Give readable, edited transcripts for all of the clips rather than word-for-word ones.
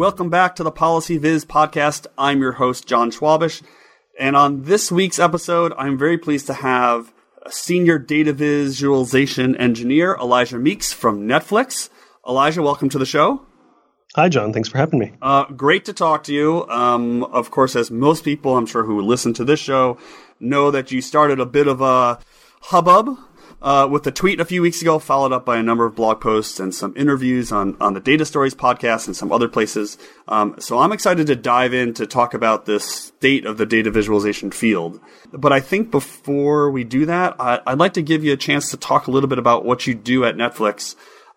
Welcome back to the Policy Viz podcast. I'm your host, John Schwabish. And on this week's episode, I'm very pleased to have a senior data visualization engineer, Elijah Meeks from Netflix. Elijah, welcome to the show. Hi, John. Thanks for having me. Great to talk to you. Of course, as most people, I'm sure, who listen to this show know that you started a bit of a hubbub with a tweet a few weeks ago, followed up by a number of blog posts and some interviews on the Data Stories podcast and some other places. So I'm excited to dive in to talk about the state of the data visualization field. But I think before we do that, I'd like to give you a chance to talk a little bit about what you do at Netflix.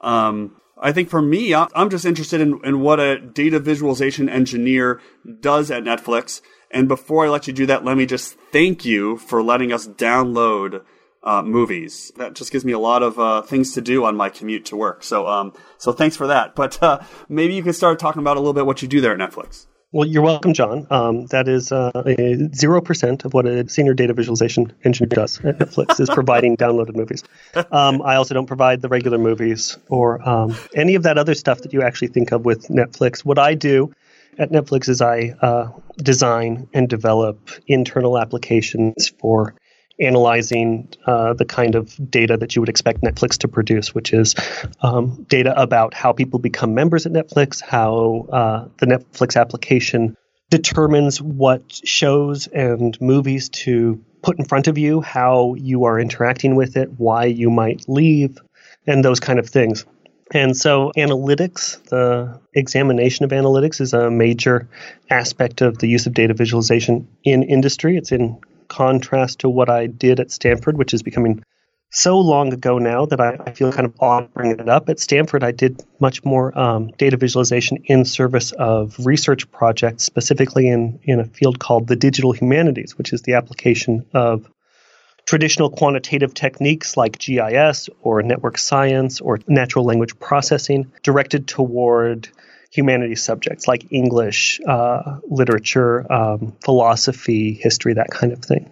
I think for me, I'm just interested in what a data visualization engineer does at Netflix. And before I let you do that, let me just thank you for letting us download movies. That just gives me a lot of things to do on my commute to work. So thanks for that. But maybe you could start talking about a little bit what you do there at Netflix. Well, you're welcome, John. That is 0% of what a senior data visualization engineer does at Netflix is providing downloaded movies. I also don't provide the regular movies or any of that other stuff that you actually think of with Netflix. What I do at Netflix is I design and develop internal applications for analyzing the kind of data that you would expect Netflix to produce, which is data about how people become members at Netflix, how the Netflix application determines what shows and movies to put in front of you, how you are interacting with it, why you might leave, and those kind of things. And so analytics, the examination of analytics, is a major aspect of the use of data visualization in industry. It's in contrast to what I did at Stanford, which is becoming so long ago now that I feel kind of odd bringing it up. At Stanford, I did much more data visualization in service of research projects, specifically in a field called the digital humanities, which is the application of traditional quantitative techniques like GIS or network science or natural language processing directed toward humanities subjects like English, literature, philosophy, history, that kind of thing.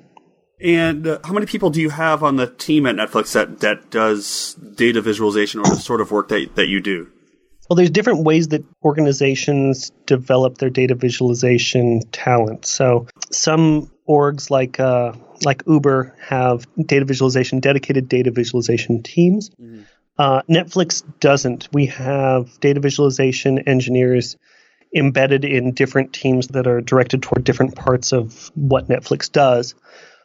And how many people do you have on the team at Netflix that does data visualization or the sort of work that you do? Well, there's different ways that organizations develop their data visualization talent. So some orgs like Uber have dedicated data visualization teams. Mm-hmm. Netflix doesn't. We have data visualization engineers embedded in different teams that are directed toward different parts of what Netflix does.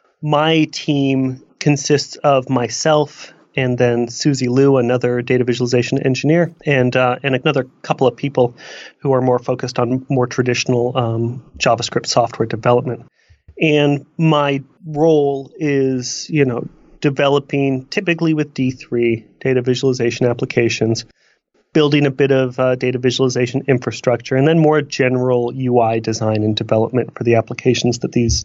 My team consists of myself and then Susie Liu, another data visualization engineer, and another couple of people who are more focused on more traditional JavaScript software development. And my role is, developing, typically with D3, data visualization applications, building a bit of data visualization infrastructure, and then more general UI design and development for the applications that these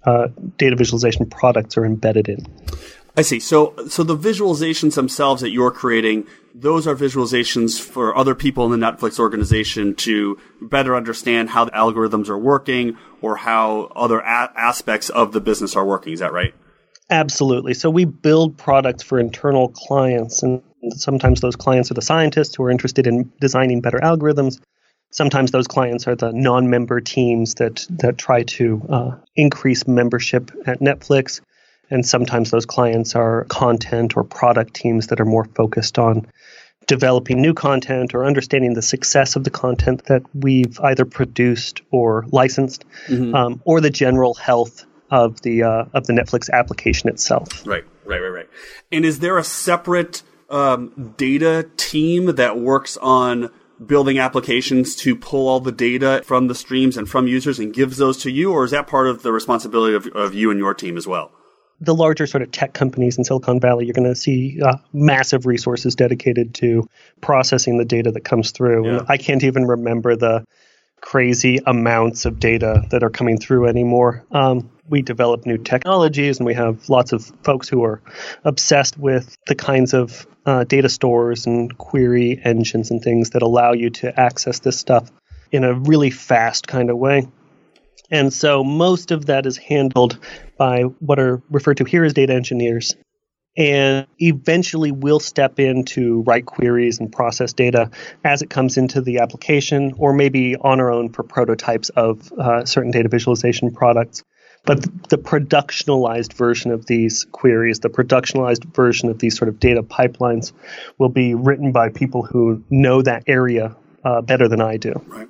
data visualization products are embedded in. I see. So the visualizations themselves that you're creating, those are visualizations for other people in the Netflix organization to better understand how the algorithms are working or how other aspects of the business are working. Is that right? Absolutely. So we build products for internal clients, and sometimes those clients are the scientists who are interested in designing better algorithms. Sometimes those clients are the non-member teams that try to increase membership at Netflix. And sometimes those clients are content or product teams that are more focused on developing new content or understanding the success of the content that we've either produced or licensed, mm-hmm. Or the general health of the Netflix application itself. Right. And is there a separate data team that works on building applications to pull all the data from the streams and from users and gives those to you, or is that part of the responsibility of you and your team as well? The larger sort of tech companies in Silicon Valley, you're going to see massive resources dedicated to processing the data that comes through. Yeah. And I can't even remember the crazy amounts of data that are coming through anymore. We develop new technologies, and we have lots of folks who are obsessed with the kinds of data stores and query engines and things that allow you to access this stuff in a really fast kind of way. And so most of that is handled by what are referred to here as data engineers. and eventually we'll step in to write queries and process data as it comes into the application, or maybe on our own for prototypes of certain data visualization products. But the productionalized version of these queries, the productionalized version of these sort of data pipelines will be written by people who know that area better than I do. Right.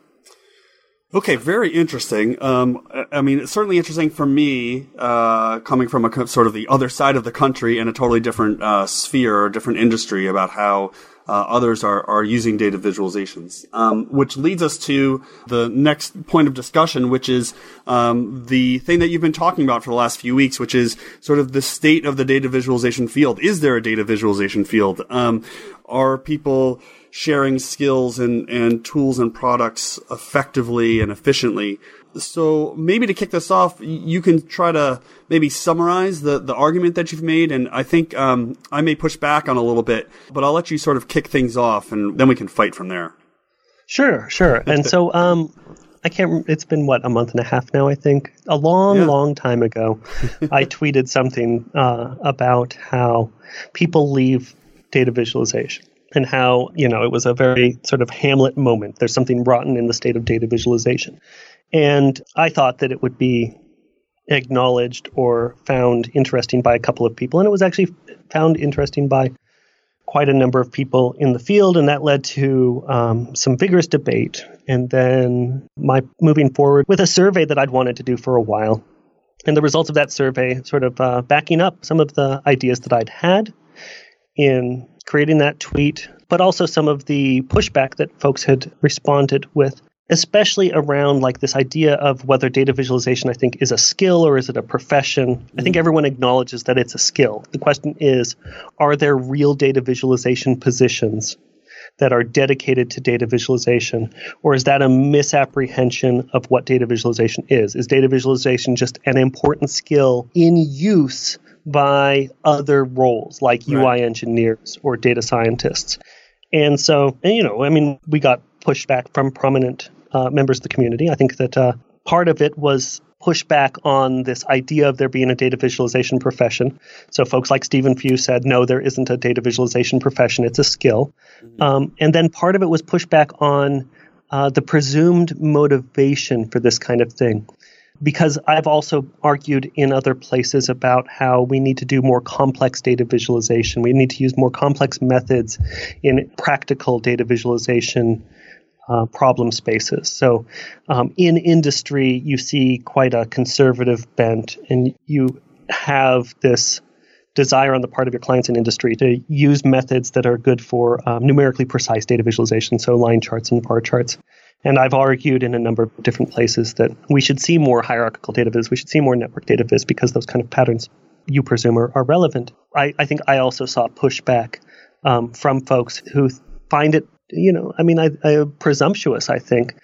Okay, very interesting. I mean, it's certainly interesting for me, coming from a sort of the other side of the country in a totally different sphere or different industry, about how others are using data visualizations. Which leads us to the next point of discussion, which is the thing that you've been talking about for the last few weeks, which is sort of the state of the data visualization field. Is there a data visualization field? Are people sharing skills and tools and products effectively and efficiently? So maybe to kick this off, you can try to maybe summarize the argument that you've made, and I think I may push back on a little bit, but I'll let you sort of kick things off, and then we can fight from there. Sure. And so I can't. It's been a month and a half now, I think. A long time ago, I tweeted something about how people leave data visualization. And how, it was a very sort of Hamlet moment. There's something rotten in the state of data visualization. And I thought that it would be acknowledged or found interesting by a couple of people. And it was actually found interesting by quite a number of people in the field. And that led to some vigorous debate. And then my moving forward with a survey that I'd wanted to do for a while. And the results of that survey sort of backing up some of the ideas that I'd had in creating that tweet, but also some of the pushback that folks had responded with, especially around this idea of whether data visualization, I think, is a skill or is it a profession. I think everyone acknowledges that it's a skill. The question is, are there real data visualization positions that are dedicated to data visualization, or is that a misapprehension of what data visualization is? Is data visualization just an important skill in use by other roles like UI engineers or data scientists? And so, we got pushback from prominent members of the community. I think that part of it was pushback on this idea of there being a data visualization profession. So folks like Stephen Few said, no, there isn't a data visualization profession, it's a skill. And then part of it was pushback on the presumed motivation for this kind of thing. Because I've also argued in other places about how we need to do more complex data visualization. We need to use more complex methods in practical data visualization problem spaces. So in industry, you see quite a conservative bent, and you have this desire on the part of your clients in industry to use methods that are good for numerically precise data visualization, so line charts and bar charts. And I've argued in a number of different places that we should see more hierarchical data viz, we should see more network data viz, because those kind of patterns, you presume, are relevant. I think I also saw pushback from folks who find it, presumptuous, I think,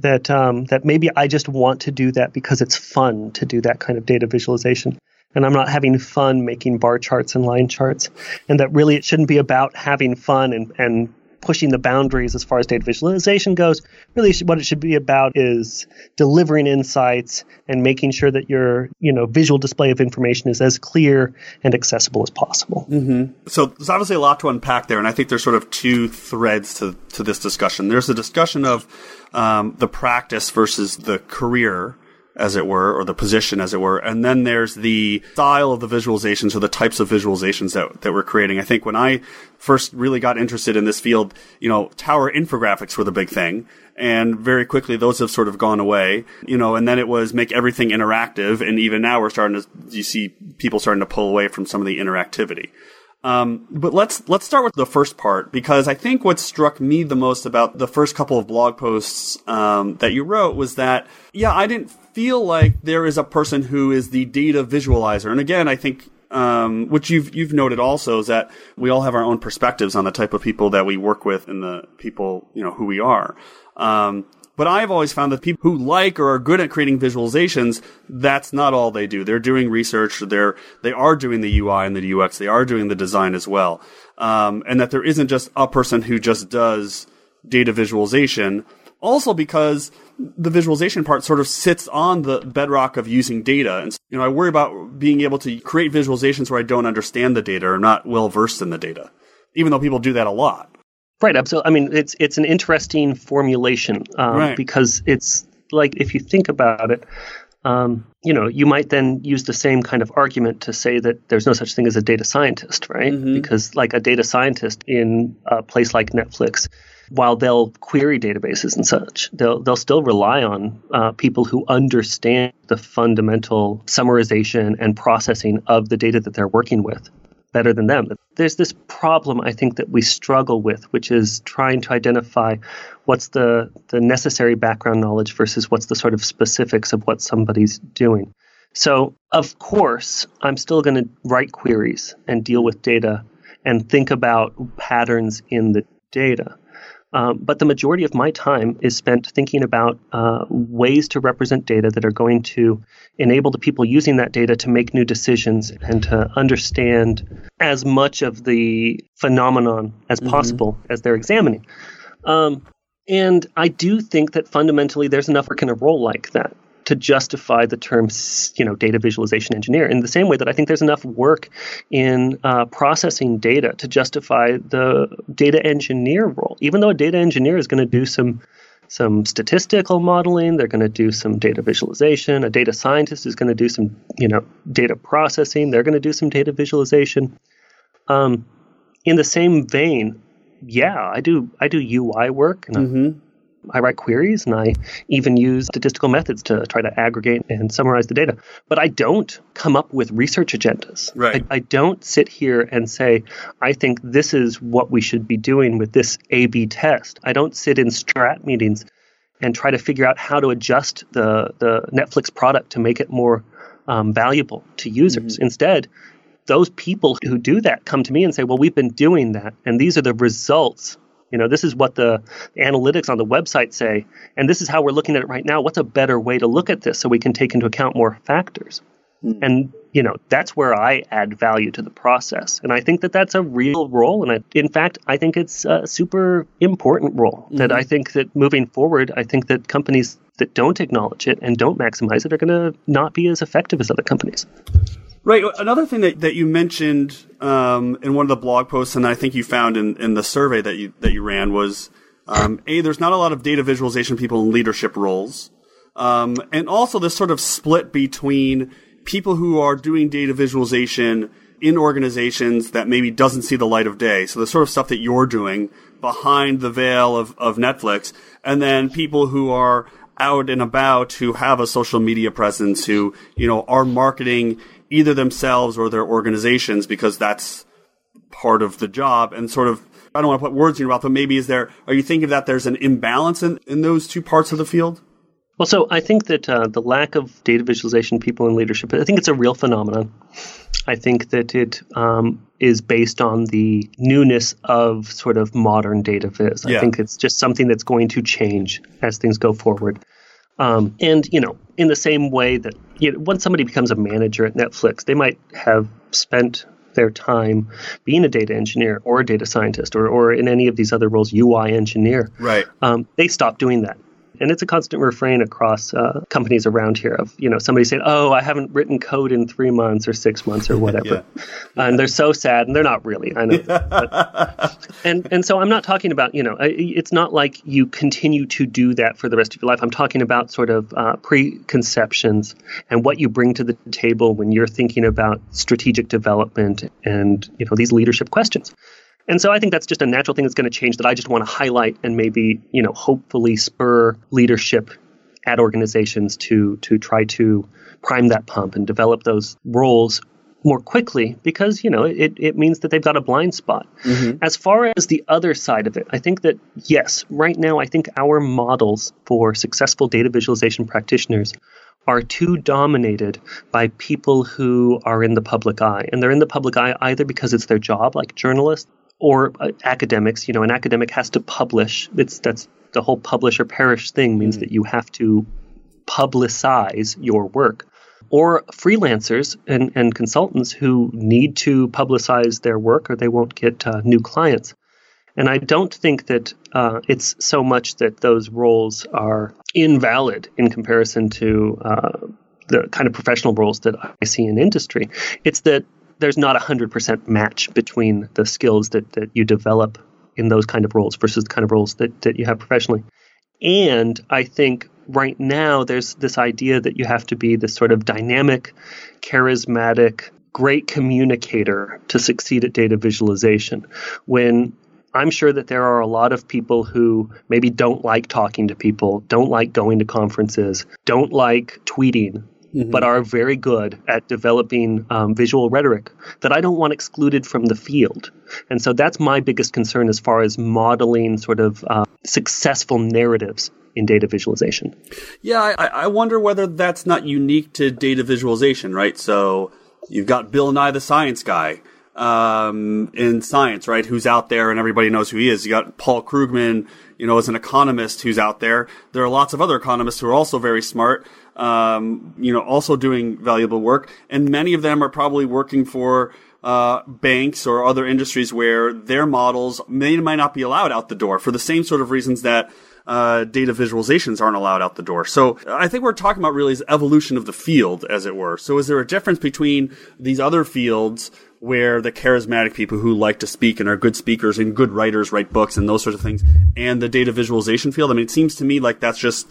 that maybe I just want to do that because it's fun to do that kind of data visualization. And I'm not having fun making bar charts and line charts. And that really it shouldn't be about having fun and pushing the boundaries as far as data visualization goes. Really, what it should be about is delivering insights and making sure that your visual display of information is as clear and accessible as possible. Mm-hmm. So there's obviously a lot to unpack there, and I think there's sort of two threads to this discussion. There's the discussion of the practice versus the career, as it were, or the position, as it were. And then there's the style of the visualizations, or the types of visualizations that we're creating. I think when I first really got interested in this field, tower infographics were the big thing. And very quickly, those have sort of gone away, and then it was make everything interactive. And even now you see people starting to pull away from some of the interactivity. But let's start with the first part, because I think what struck me the most about the first couple of blog posts that you wrote was that, I didn't feel like there is a person who is the data visualizer. And again, I think which you've noted also, is that we all have our own perspectives on the type of people that we work with and the people who we are. But I've always found that people who like or are good at creating visualizations, that's not all they do. They're doing research. They are doing the UI and the UX. They are doing the design as well. And that there isn't just a person who just does data visualization. Also because the visualization part sort of sits on the bedrock of using data. And I worry about being able to create visualizations where I don't understand the data or not well versed in the data, even though people do that a lot. Right. Absolutely. I mean, it's an interesting formulation because it's like, if you think about it, you might then use the same kind of argument to say that there's no such thing as a data scientist, right? Mm-hmm. Because like a data scientist in a place like Netflix, while they'll query databases and such, they'll still rely on people who understand the fundamental summarization and processing of the data that they're working with better than them. There's this problem, I think, that we struggle with, which is trying to identify what's the necessary background knowledge versus what's the sort of specifics of what somebody's doing. So, of course, I'm still going to write queries and deal with data and think about patterns in the data. But the majority of my time is spent thinking about ways to represent data that are going to enable the people using that data to make new decisions and to understand as much of the phenomenon as possible as they're examining. And I do think that fundamentally there's enough work in a role like that to justify the term, data visualization engineer, in the same way that I think there's enough work in processing data to justify the data engineer role. Even though a data engineer is going to do some statistical modeling, they're going to do some data visualization. A data scientist is going to do some, data processing. They're going to do some data visualization. In the same vein, I do UI work, and I write queries, and I even use statistical methods to try to aggregate and summarize the data. But I don't come up with research agendas. Right. I don't sit here and say, I think this is what we should be doing with this A/B test. I don't sit in strat meetings and try to figure out how to adjust the Netflix product to make it more valuable to users. Instead, those people who do that come to me and say, well, we've been doing that, and these are the results. This is what the analytics on the website say, and this is how we're looking at it right now. What's a better way to look at this so we can take into account more factors? And, that's where I add value to the process. And I think that that's a real role. And in fact, I think it's a super important role that I think that moving forward, I think that companies that don't acknowledge it and don't maximize it are going to not be as effective as other companies. Right. Another thing that you mentioned in one of the blog posts, and I think you found in the survey that you ran, was there's not a lot of data visualization people in leadership roles, and also this sort of split between people who are doing data visualization in organizations that maybe doesn't see the light of day. So the sort of stuff that you're doing behind the veil of Netflix, and then people who are out and about, who have a social media presence, who are marketing either themselves or their organizations, because that's part of the job. And sort of, I don't want to put words in your mouth, but maybe are you thinking that there's an imbalance in those two parts of the field? Well, so I think that the lack of data visualization people in leadership, I think it's a real phenomenon. I think that it is based on the newness of sort of modern data viz. I think it's just something that's going to change as things go forward. And, in the same way that once somebody becomes a manager at Netflix, they might have spent their time being a data engineer or a data scientist or in any of these other roles, UI engineer. Right. They stop doing that. And it's a constant refrain across companies around here of, somebody saying, oh, I haven't written code in 3 months or 6 months or whatever. And they're so sad, and they're not really. I know that. And so I'm not talking about, it's not like you continue to do that for the rest of your life. I'm talking about sort of preconceptions and what you bring to the table when you're thinking about strategic development and, these leadership questions. And so I think that's just a natural thing that's going to change that I just want to highlight and maybe, hopefully spur leadership at organizations to try to prime that pump and develop those roles more quickly because, it means that they've got a blind spot. As far as the other side of it, I think that, yes, right now, I think our models for successful data visualization practitioners are too dominated by people who are in the public eye. And they're in the public eye either because it's their job, like journalists, or academics. An academic has to publish. That's the whole publish or perish thing means that you have to publicize your work. Or freelancers and consultants who need to publicize their work or they won't get new clients. And I don't think that it's so much that those roles are invalid in comparison to the kind of professional roles that I see in industry. It's that there's not 100% match between the skills that you develop in those kind of roles versus the kind of roles that you have professionally. And I think right now there's this idea that you have to be this sort of dynamic, charismatic, great communicator to succeed at data visualization, when I'm sure that there are a lot of people who maybe don't like talking to people, don't like going to conferences, don't like tweeting, but are very good at developing visual rhetoric that I don't want excluded from the field. And so that's my biggest concern as far as modeling sort of successful narratives in data visualization. Yeah, I wonder whether that's not unique to data visualization, right? So you've got Bill Nye the Science Guy in science, right, who's out there and everybody knows who he is. You got Paul Krugman, as an economist who's out there. There are lots of other economists who are also very smart, also doing valuable work. And many of them are probably working for banks or other industries where their models might not be allowed out the door for the same sort of reasons that data visualizations aren't allowed out the door. So I think we're talking about really is evolution of the field, as it were. So is there a difference between these other fields where the charismatic people who like to speak and are good speakers and good writers write books and those sorts of things, and the data visualization field? I mean, it seems to me like that's just,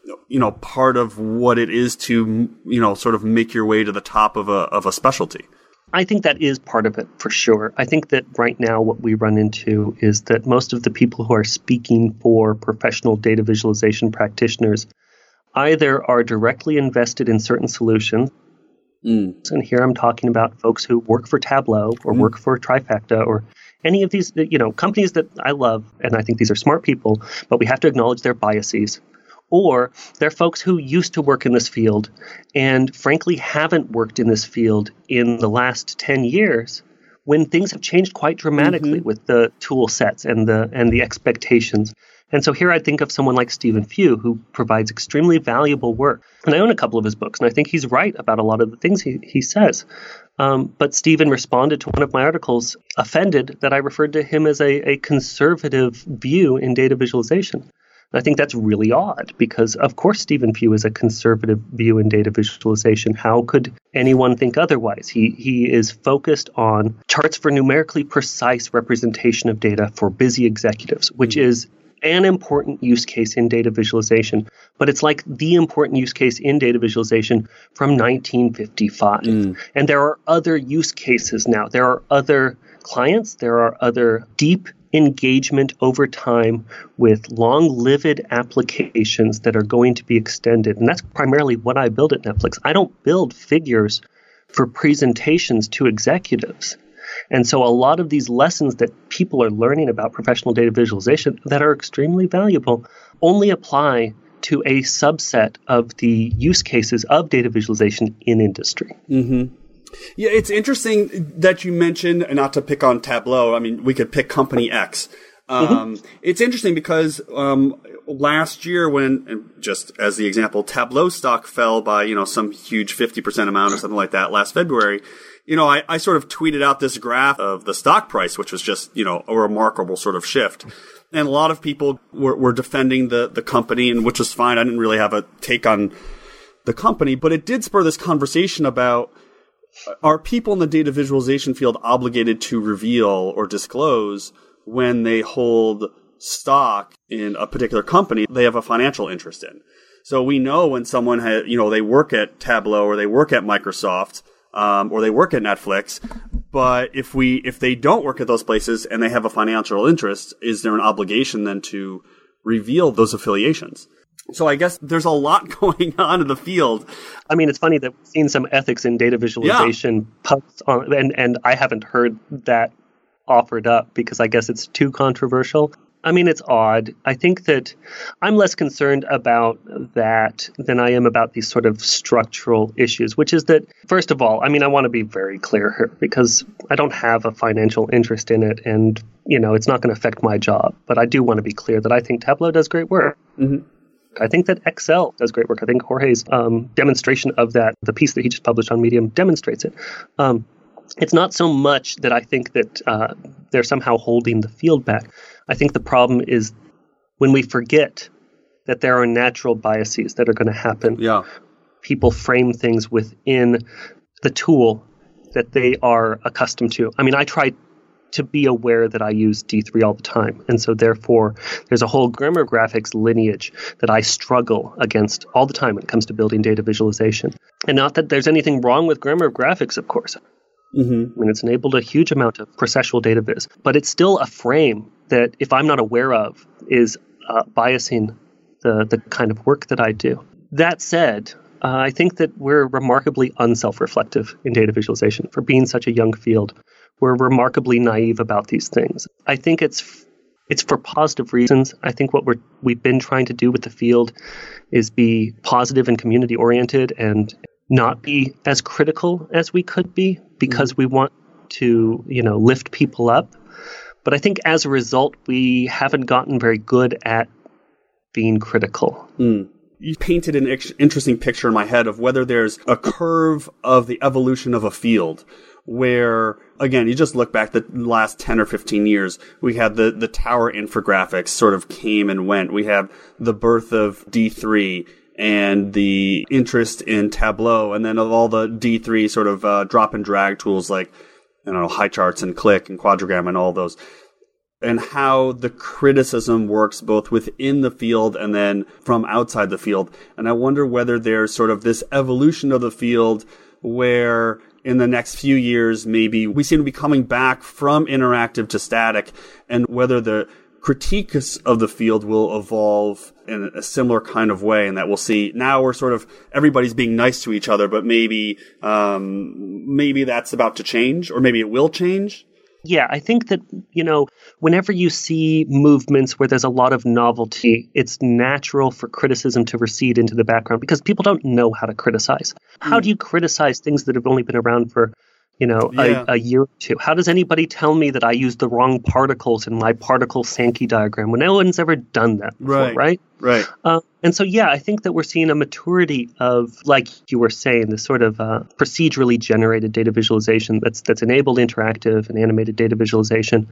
part of what it is to, sort of make your way to the top of a specialty. I think that is part of it for sure. I think that right now what we run into is that most of the people who are speaking for professional data visualization practitioners either are directly invested in certain solutions, and here I'm talking about folks who work for Tableau or work for Trifacta or any of these, companies that I love, and I think these are smart people, but we have to acknowledge their biases. Or they're folks who used to work in this field and frankly haven't worked in this field in the last 10 years when things have changed quite dramatically with the tool sets and the expectations. And so here I think of someone like Stephen Few, who provides extremely valuable work. And I own a couple of his books, and I think he's right about a lot of the things he says. But Stephen responded to one of my articles, offended that I referred to him as a conservative view in data visualization. And I think that's really odd because, of course, Stephen Few is a conservative view in data visualization. How could anyone think otherwise? He is focused on charts for numerically precise representation of data for busy executives, which is an important use case in data visualization, but it's like the important use case in data visualization from 1955. And there are other use cases now. There are other clients. There are other deep engagement over time with long-lived applications that are going to be extended. And that's primarily what I build at Netflix. I don't build figures for presentations to executives. And so a lot of these lessons that people are learning about professional data visualization that are extremely valuable only apply to a subset of the use cases of data visualization in industry. Yeah, it's interesting that you mentioned, and not to pick on Tableau, I mean, we could pick Company X. It's interesting because last year when, just as the example, Tableau stock fell by, some huge 50% amount or something like that last February, I sort of tweeted out this graph of the stock price, which was just, a remarkable sort of shift. And a lot of people were defending the company, and which was fine. I didn't really have a take on the company, but it did spur this conversation about, are people in the data visualization field obligated to reveal or disclose when they hold stock in a particular company they have a financial interest in? So we know when someone has, they work at Tableau or they work at Microsoft, or they work at Netflix, but if they don't work at those places and they have a financial interest, is there an obligation then to reveal those affiliations? So I guess there's a lot going on in the field. I mean, it's funny that we've seen some ethics in data visualization posts on, and I haven't heard that offered up because I guess it's too controversial. I mean, it's odd. I think that I'm less concerned about that than I am about these sort of structural issues, which is that, first of all, I mean, I want to be very clear here because I don't have a financial interest in it and, it's not going to affect my job. But I do want to be clear that I think Tableau does great work. I think that Excel does great work. I think Jorge's demonstration of that, the piece that he just published on Medium, demonstrates it. It's not so much that I think that they're somehow holding the field back. I think the problem is when we forget that there are natural biases that are going to happen. people frame things within the tool that they are accustomed to. I mean, I try to be aware that I use D3 all the time. And so therefore, there's a whole Grammar Graphics lineage that I struggle against all the time when it comes to building data visualization. And not that there's anything wrong with Grammar Graphics, of course. Mm-hmm. I mean, it's enabled a huge amount of processual data viz, but it's still a frame that, if I'm not aware of, is biasing the kind of work that I do. That said, I think that we're remarkably unself-reflective in data visualization for being such a young field. We're remarkably naive about these things. I think it's for positive reasons. I think what we've been trying to do with the field is be positive and community-oriented and not be as critical as we could be, because we want to, lift people up. But I think as a result, we haven't gotten very good at being critical. You painted an interesting picture in my head of whether there's a curve of the evolution of a field where, again, you just look back the last 10 or 15 years, we had the tower infographics sort of came and went. We have the birth of D3 and the interest in Tableau, and then of all the D3 sort of drop and drag tools like, HighCharts and Click and Quadrigram and all those, and how the criticism works both within the field and then from outside the field. And I wonder whether there's sort of this evolution of the field where in the next few years, maybe we seem to be coming back from interactive to static, and whether the critiques of the field will evolve in a similar kind of way, and that we'll see now we're sort of everybody's being nice to each other, but maybe that's about to change, or maybe it will change. Yeah, I think that, whenever you see movements where there's a lot of novelty, it's natural for criticism to recede into the background because people don't know how to criticize. How do you criticize things that have only been around for, a year or two? How does anybody tell me that I used the wrong particles in my particle Sankey diagram when no one's ever done that before, right? Right. And so, I think that we're seeing a maturity of, like you were saying, this sort of procedurally generated data visualization that's enabled interactive and animated data visualization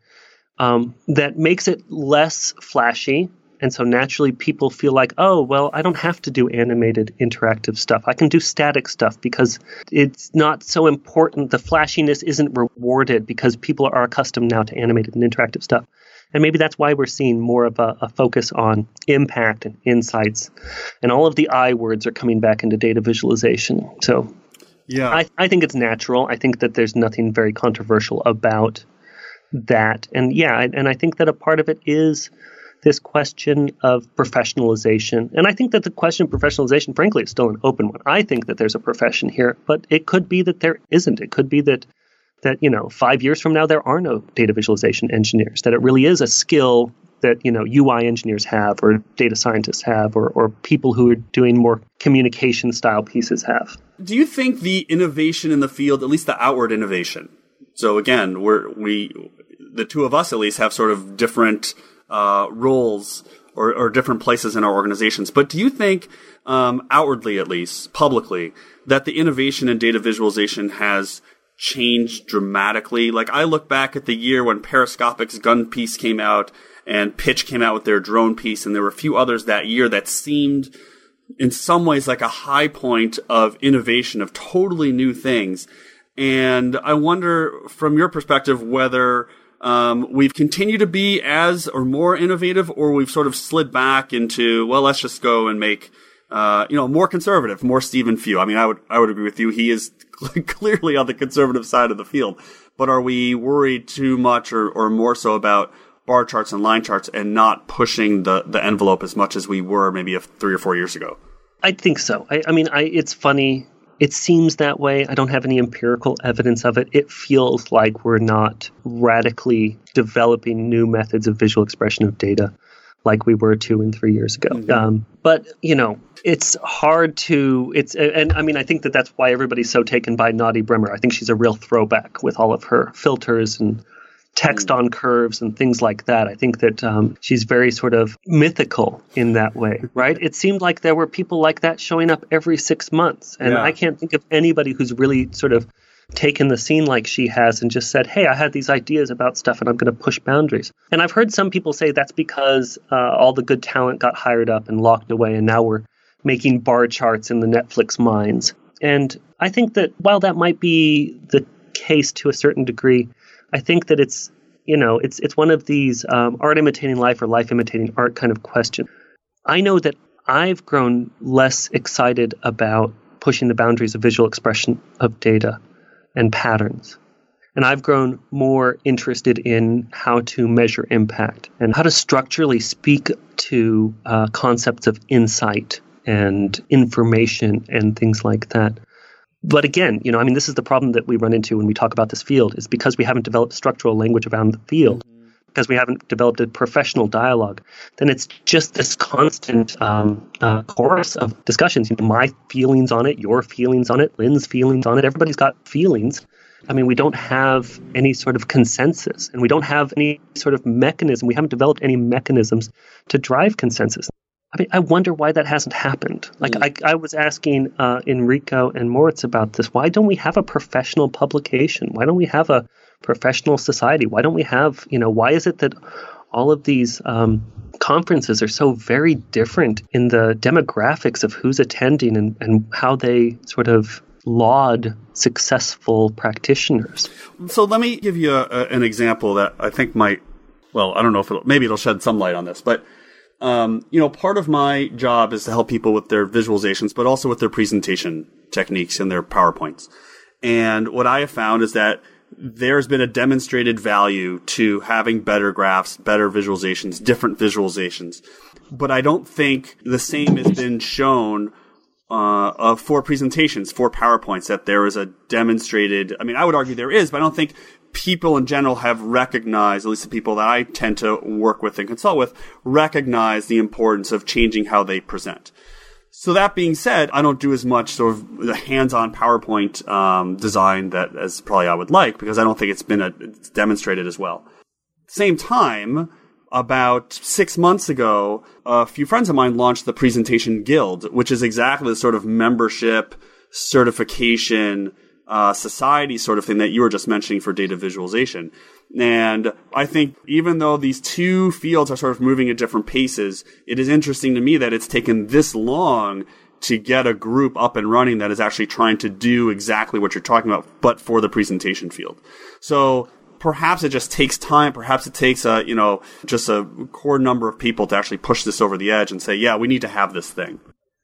that makes it less flashy. And so naturally people feel like, oh, well, I don't have to do animated interactive stuff. I can do static stuff because it's not so important. The flashiness isn't rewarded because people are accustomed now to animated and interactive stuff. And maybe that's why we're seeing more of a focus on impact and insights. And all of the I words are coming back into data visualization. So I think it's natural. I think that there's nothing very controversial about that. And and I think that a part of it is this question of professionalization. And I think that the question of professionalization, frankly, is still an open one. I think that there's a profession here, but it could be that there isn't. It could be that 5 years from now, there are no data visualization engineers, that it really is a skill that, UI engineers have, or data scientists have, or people who are doing more communication style pieces have. Do you think the innovation in the field, at least the outward innovation, so again, the two of us at least have sort of different roles or different places in our organizations. But do you think, outwardly at least, publicly, that the innovation in data visualization has changed dramatically? Like, I look back at the year when Periscopic's gun piece came out and Pitch came out with their drone piece, and there were a few others that year that seemed in some ways like a high point of innovation, of totally new things. And I wonder, from your perspective, whether we've continued to be as or more innovative, or we've sort of slid back into, well, let's just go and make, more conservative, more Stephen Few. I mean, I would agree with you. He is clearly on the conservative side of the field. But are we worried too much or more so about bar charts and line charts and not pushing the envelope as much as we were maybe 3 or 4 years ago? I think so. It's funny. It seems that way. I don't have any empirical evidence of it. It feels like we're not radically developing new methods of visual expression of data like we were 2 and 3 years ago. Mm-hmm. But it's hard to, I think that's why everybody's so taken by Nadi Bremer. I think she's a real throwback with all of her filters and text on curves and things like that. I think that she's very sort of mythical in that way, right? It seemed like there were people like that showing up every 6 months. And I can't think of anybody who's really sort of taken the scene like she has and just said, hey, I had these ideas about stuff and I'm going to push boundaries. And I've heard some people say that's because all the good talent got hired up and locked away, and now we're making bar charts in the Netflix minds. And I think that while that might be the case to a certain degree, I think that it's one of these art imitating life or life imitating art kind of question. I know that I've grown less excited about pushing the boundaries of visual expression of data and patterns. And I've grown more interested in how to measure impact and how to structurally speak to concepts of insight and information and things like that. But again, this is the problem that we run into when we talk about this field, is because we haven't developed structural language around the field, because we haven't developed a professional dialogue, then it's just this constant chorus of discussions. My feelings on it, your feelings on it, Lynn's feelings on it. Everybody's got feelings. We don't have any sort of consensus, and we don't have any sort of mechanism. We haven't developed any mechanisms to drive consensus. I wonder why that hasn't happened. I was asking Enrico and Moritz about this. Why don't we have a professional publication? Why don't we have a professional society? Why don't we have, why is it that all of these conferences are so very different in the demographics of who's attending and how they sort of laud successful practitioners? So let me give you an example that I think might, I don't know if maybe it'll shed some light on this, but part of my job is to help people with their visualizations, but also with their presentation techniques and their PowerPoints. And what I have found is that there's been a demonstrated value to having better graphs, better visualizations, different visualizations. But I don't think the same has been shown for presentations, for PowerPoints, that there is a demonstrated, I would argue there is, but I don't think people in general have recognized, at least the people that I tend to work with and consult with, recognize the importance of changing how they present. So that being said, I don't do as much sort of the hands-on PowerPoint design that as probably I would like, because I don't think it's demonstrated as well. Same time, about 6 months ago, a few friends of mine launched the Presentation Guild, which is exactly the sort of membership, certification, society sort of thing that you were just mentioning for data visualization. And I think even though these two fields are sort of moving at different paces, it is interesting to me that it's taken this long to get a group up and running that is actually trying to do exactly what you're talking about, but for the presentation field. So perhaps it just takes time. Perhaps it takes just a core number of people to actually push this over the edge and say, yeah, we need to have this thing.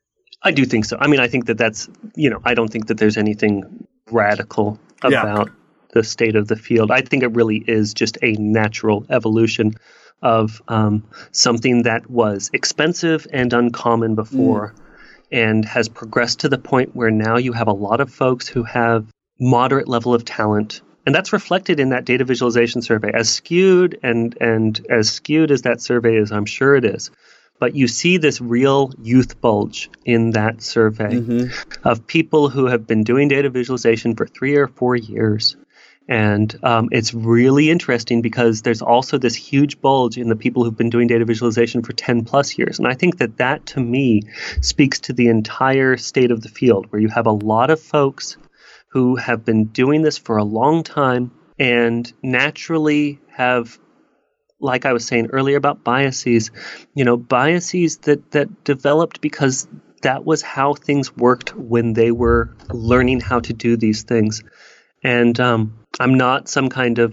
I do think so. I think that's, I don't think that there's anything radical about the state of the field. I think it really is just a natural evolution of something that was expensive and uncommon before and has progressed to the point where now you have a lot of folks who have moderate level of talent. And that's reflected in that data visualization survey. As skewed and as skewed as that survey is, I'm sure it is. But you see this real youth bulge in that survey of people who have been doing data visualization for 3 or 4 years. And it's really interesting because there's also this huge bulge in the people who've been doing data visualization for 10 plus years. And I think that to me speaks to the entire state of the field, where you have a lot of folks who have been doing this for a long time and naturally have, like I was saying earlier about biases, biases that developed because that was how things worked when they were learning how to do these things. And I'm not some kind of,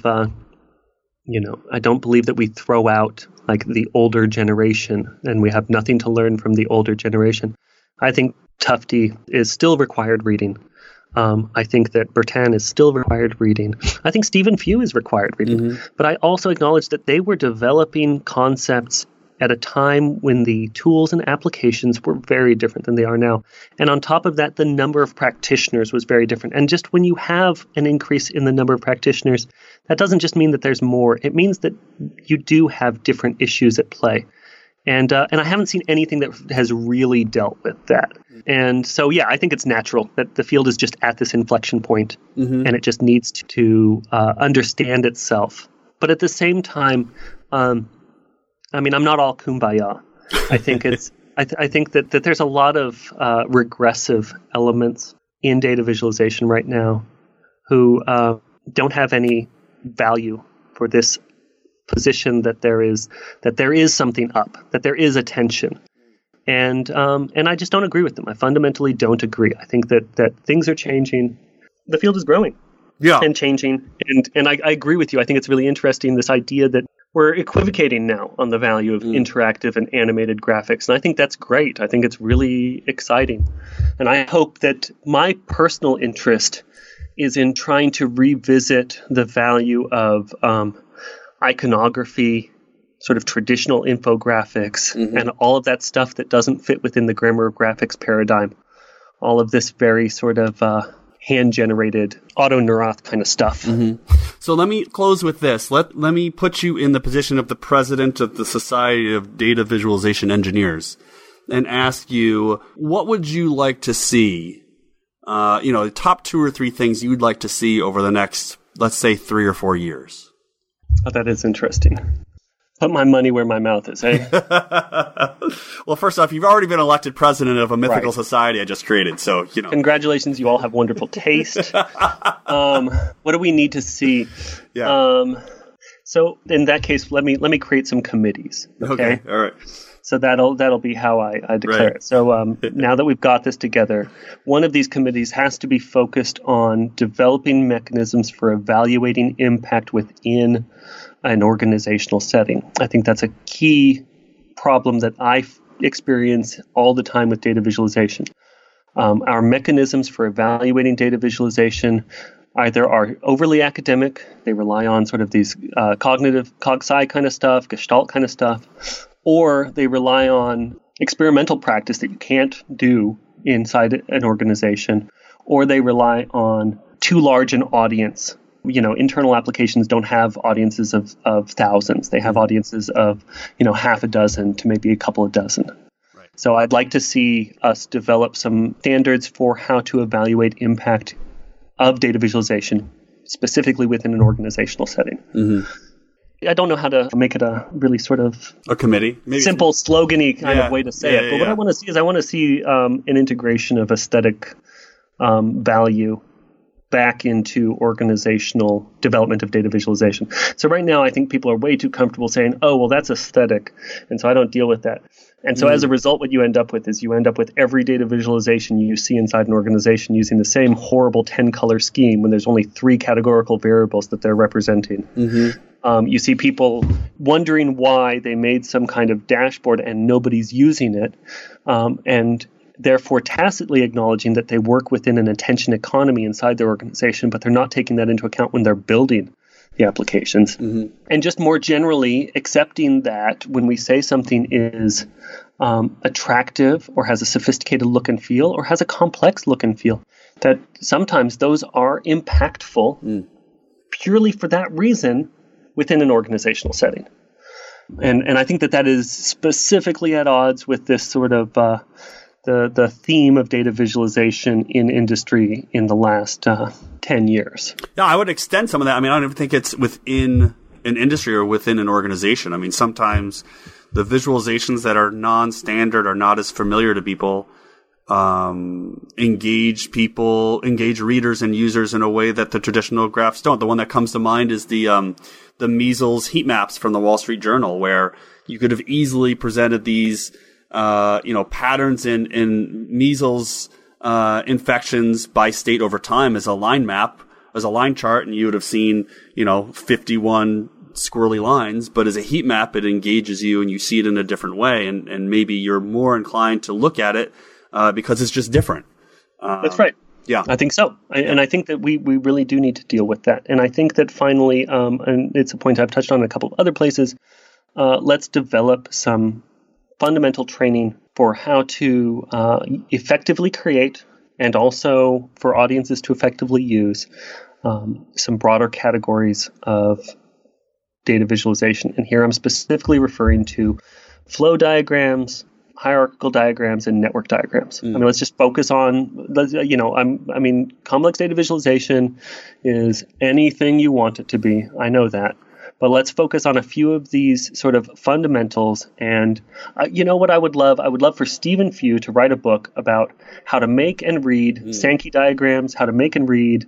I don't believe that we throw out like the older generation and we have nothing to learn from the older generation. I think Tufte is still required reading. I think that Bertin is still required reading. I think Stephen Few is required reading. But I also acknowledge that they were developing concepts at a time when the tools and applications were very different than they are now. And on top of that, the number of practitioners was very different. And just when you have an increase in the number of practitioners, that doesn't just mean that there's more. It means that you do have different issues at play. And I haven't seen anything that has really dealt with that. And so, yeah, I think it's natural that the field is just at this inflection point, and it just needs to understand itself. But at the same time, I'm not all kumbaya. I think it's I think that there's a lot of regressive elements in data visualization right now who don't have any value for this position that there is something up, that there is attention. And I just don't agree with them. I fundamentally don't agree. I think that things are changing. The field is growing and changing. And I agree with you. I think it's really interesting, this idea that we're equivocating now on the value of interactive and animated graphics. And I think that's great. I think it's really exciting. And I hope that my personal interest is in trying to revisit the value of iconography, sort of traditional infographics, and all of that stuff that doesn't fit within the grammar of graphics paradigm. All of this very sort of hand-generated auto-Neurath kind of stuff. So let me close with this. Let me put you in the position of the president of the Society of Data Visualization Engineers and ask you, what would you like to see? The top 2 or 3 things you would like to see over the next, let's say, 3 or 4 years. Oh, that is interesting. Put my money where my mouth is, eh? Well, first off, you've already been elected president of a mythical society I just created, so, Congratulations, you all have wonderful taste. What do we need to see? Yeah. So in that case, let me create some committees. Okay. All right. So that'll be how I declare it. So now that we've got this together, one of these committees has to be focused on developing mechanisms for evaluating impact within an organizational setting. I think that's a key problem that I experience all the time with data visualization. Our mechanisms for evaluating data visualization either are overly academic, they rely on sort of these cognitive, cog-sci kind of stuff, gestalt kind of stuff, or they rely on experimental practice that you can't do inside an organization, or they rely on too large an audience. Internal applications don't have audiences of thousands. They have audiences of, half a dozen to maybe a couple of dozen. Right. So I'd like to see us develop some standards for how to evaluate impact of data visualization, specifically within an organizational setting. I don't know how to make it a really sort of a committee, maybe simple slogan-y kind of way to say it. But what I want to see is an integration of aesthetic value back into organizational development of data visualization. So right now, I think people are way too comfortable saying, oh, well, that's aesthetic, and so I don't deal with that. And so as a result, what you end up with is every data visualization you see inside an organization using the same horrible 10-color scheme when there's only 3 categorical variables that they're representing. You see people wondering why they made some kind of dashboard and nobody's using it, and therefore tacitly acknowledging that they work within an attention economy inside their organization, but they're not taking that into account when they're building the applications. And just more generally accepting that when we say something is attractive or has a sophisticated look and feel or has a complex look and feel, that sometimes those are impactful purely for that reason within an organizational setting. And I think that is specifically at odds with this sort of the theme of data visualization in industry in the last 10 years. Yeah, I would extend some of that. I mean, I don't even think it's within an industry or within an organization. I mean, sometimes the visualizations that are non-standard are not as familiar to people, engage readers and users in a way that the traditional graphs don't. The one that comes to mind is the measles heat maps from the Wall Street Journal, where you could have easily presented these patterns in measles infections by state over time as a line map, as a line chart, and you would have seen 51 squirrely lines. But as a heat map, it engages you and you see it in a different way, and maybe you're more inclined to look at it because it's just different. That's right. Yeah, I think so. And I think that we really do need to deal with that. And I think that finally, and it's a point I've touched on in a couple of other places, let's develop some fundamental training for how to effectively create and also for audiences to effectively use some broader categories of data visualization. And here I'm specifically referring to flow diagrams, hierarchical diagrams, and network diagrams. I mean, let's just focus on, complex data visualization is anything you want it to be. I know that. But let's focus on a few of these sort of fundamentals. And what I would love? I would love for Stephen Few to write a book about how to make and read Sankey diagrams, how to make and read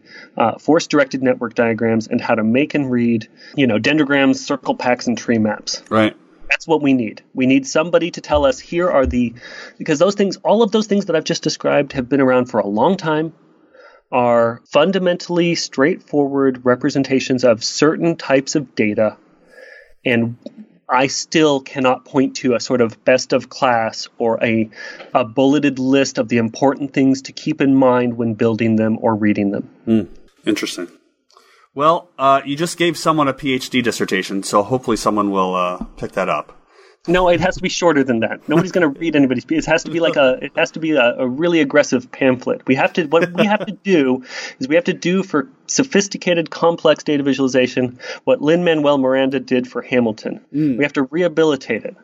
force-directed network diagrams, and how to make and read, dendrograms, circle packs, and tree maps. Right. That's what we need. We need somebody to tell us because all of those things that I've just described have been around for a long time, are fundamentally straightforward representations of certain types of data, and I still cannot point to a sort of best of class or a bulleted list of the important things to keep in mind when building them or reading them. Interesting. Well, you just gave someone a PhD dissertation, so hopefully someone will pick that up. No, it has to be shorter than that. Nobody's going to read anybody's. It has to be a really aggressive pamphlet. What we have to do is we have to do for sophisticated, complex data visualization what Lin-Manuel Miranda did for Hamilton. We have to rehabilitate it.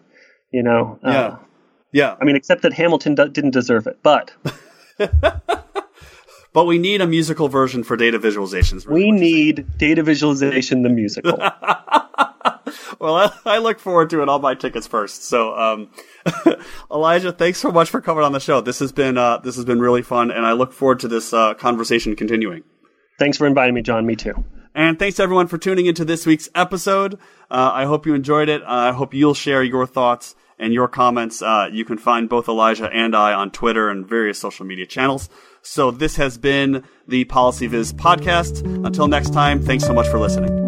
Yeah. I mean, except that Hamilton didn't deserve it, but. But we need a musical version for data visualizations. We need data visualization, the musical. Well, I look forward to it. I'll buy tickets first. So, Elijah, thanks so much for coming on the show. This has been really fun, and I look forward to this conversation continuing. Thanks for inviting me, John. Me too. And thanks everyone for tuning into this week's episode. I hope you enjoyed it. I hope you'll share your thoughts and your comments. You can find both Elijah and I on Twitter and various social media channels. So this has been the PolicyViz podcast. Until next time, thanks so much for listening.